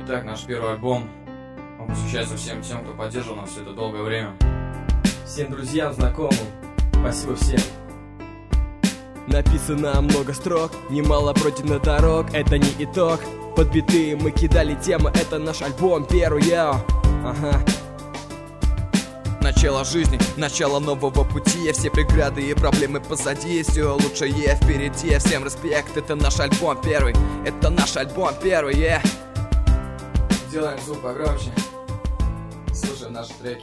Итак, наш первый альбом. Он посвящается всем тем, кто поддерживал нас все это долгое время. Всем друзьям, знакомым, спасибо всем. Написано много строк, немало пройдено дорог, это не итог. Под биты мы кидали темы, это наш альбом первый, ага. Начало жизни, начало нового пути. Все преграды и проблемы позади, все лучшее впереди. Всем респект, это наш альбом первый. Это наш альбом первый, Делаем звук погромче. Слушаем наши треки.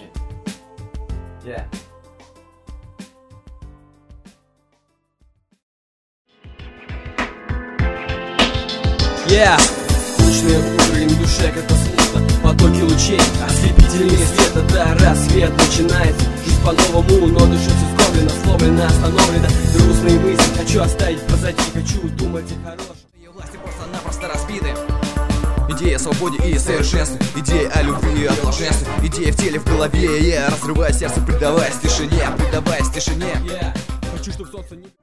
Скучный уровень в душе, как смутно. Потоки лучей, ослепительный свет, это рассвет начинается. Жизнь по-новому, но душа все скормлена, сломлена, остановлена. Грустные мысли хочу оставить позади, хочу думать о хорошем. Ее власти просто-напросто разбиты. Идея о свободе и совершенстве, идея о любви и о блаженстве, идея в теле, в голове, разрывая сердце, предаваясь тишине, Хочу, чтоб солнце не...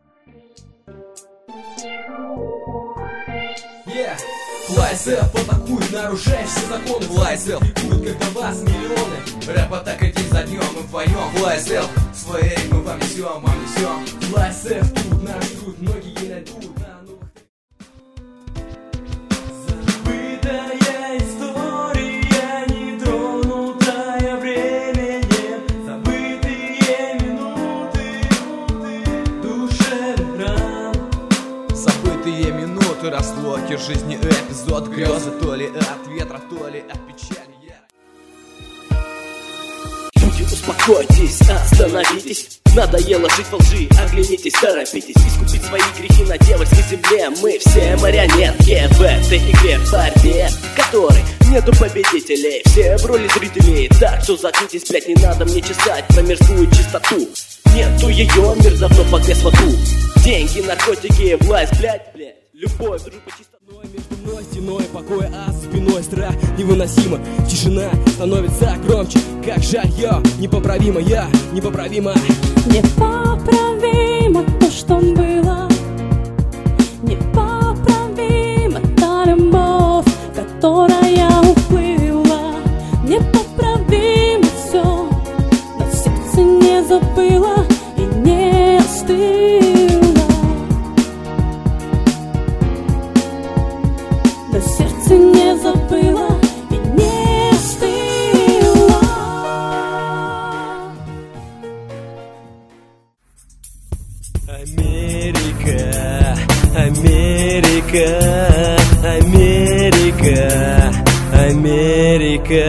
Fly Self, атакует, нарушая все законы. Fly Self, крикуют, когда вас миллионы. Рэп атака день за днем, мы вдвоем. Fly Self, свои ритмы вам несем, Fly Self, тут наш труд, многие найдут на новых. Забытая история, нетронутая временем. Забытые минуты, душевный ран. Забытые минуты, разлоки жизни, эпизод грезы, то ли от ветра, то ли от печали. Люди, успокойтесь, остановитесь. Надоело жить во лжи, оглянитесь, торопитесь. Искупить свои грехи на дьявольской земле. Мы все марионетки в этой игре, в борьбе которой нету победителей. Все в роли зрителей, так что заткнитесь, блять, не надо мне чесать про мирскую чистоту. Нету ее, мир давно погряз в аду. Деньги, наркотики, власть, блять, любовь, дружба, чистота. Между мной стеной покоя, а за спиной страх невыносимо. Тишина становится громче, как жаль, непоправимо, непоправимо. Непоправимо то, что было. Непоправимо та любовь, которая уплыла. Непоправимо все, но сердце не забыло и не остыло. Но сердце не забыло и не остыло. Америка, Америка, Америка, Америка,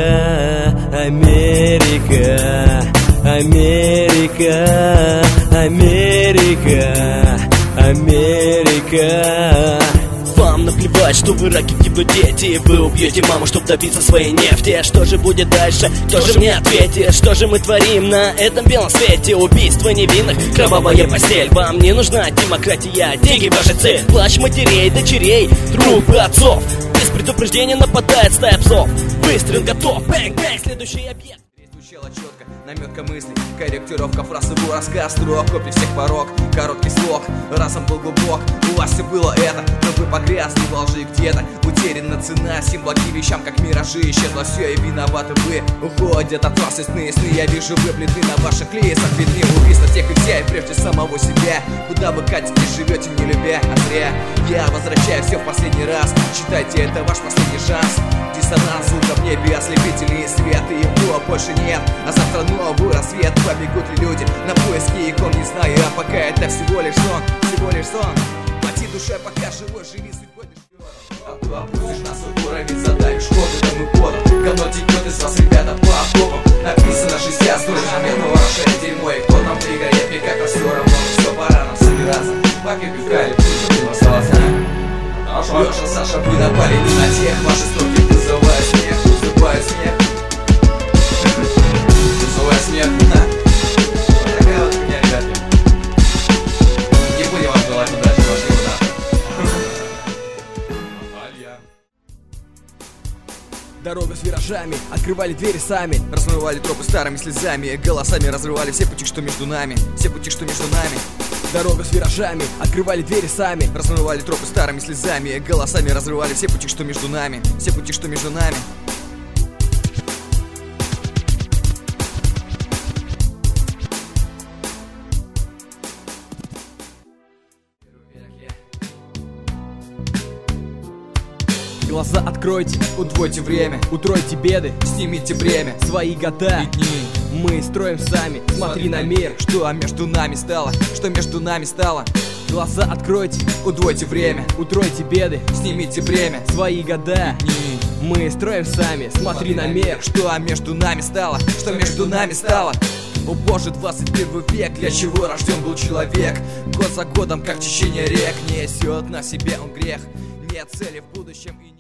Америка, Америка, Америка, Америка. Вам наплевать, что вы раки, вы дети. Вы убьете маму, чтобы добиться своей нефти. Что же будет дальше? Кто же мне ответит? Что же мы творим на этом белом свете? Убийство невинных, кровавая постель. Вам не нужна демократия, деньги ваша цель. Плач матерей, дочерей, трупы отцов. Без предупреждения нападает стая псов. Выстрел готов, бэнг-бэнг, следующий объект. Звучало четко, наметка мыслей, корректировка фраз, его рассказ, строк, копий всех порог, короткий слог, разом был глубок, у вас все было это, но вы погрязли во лжи где-то, утеряна цена, символки вещам, как миражи, исчезло все и виноваты вы, уходят от вас и сны, я вижу выплеты на ваших лицах, видны убийства всех и вся, и прежде самого себя, куда вы катите, живете не любя, а зря, я возвращаю все в последний раз, считайте это ваш последний шанс. Диссонанс звука в небе, ослепительный свет, и его больше нет. А завтра новый рассвет, побегут ли люди на поиски икон, не знаю, а пока это всего лишь сон. Плати душе, пока живой, живи судьбой лишь. А ты опустишь на свой уровень, задавишь ходу, там и подом. Говно текет из вас, ребята, по окопам. Написано 60 строчек, мету ваше дерьмо, и кто нам пригорит, и как-то все равно. Все, пора нам собираться, пока пикали, пусть осталось. Леша, Саша, вы напали не на тех, ваши строки вызывают смех, вызывают смех. Вызывают смех, вот такая вот хуйня, ребятки. Не будем вам желать удачи, вашего нахуй. Дорога с виражами, открывали двери сами, размывали тропы старыми слезами, голосами разрывали все пути, что между нами, все пути, что между нами. Дорога с виражами, открывали двери сами, размывали тропы старыми слезами, голосами разрывали все пути, что между нами, все пути, что между нами. Глаза откройте, удвойте время, утройте беды, снимите бремя, свои года и дни мы строим сами. Смотри на мир, что между нами стало, что между нами стало. Глаза откройте, удвойте время, утройте беды, снимите бремя, свои года и дни мы строим сами. Смотри на мир, что между нами стало, что между нами стало. О боже, 21 век, для чего рожден был человек? Год за годом, как течение рек, несет на себе он грех. Нет цели в будущем и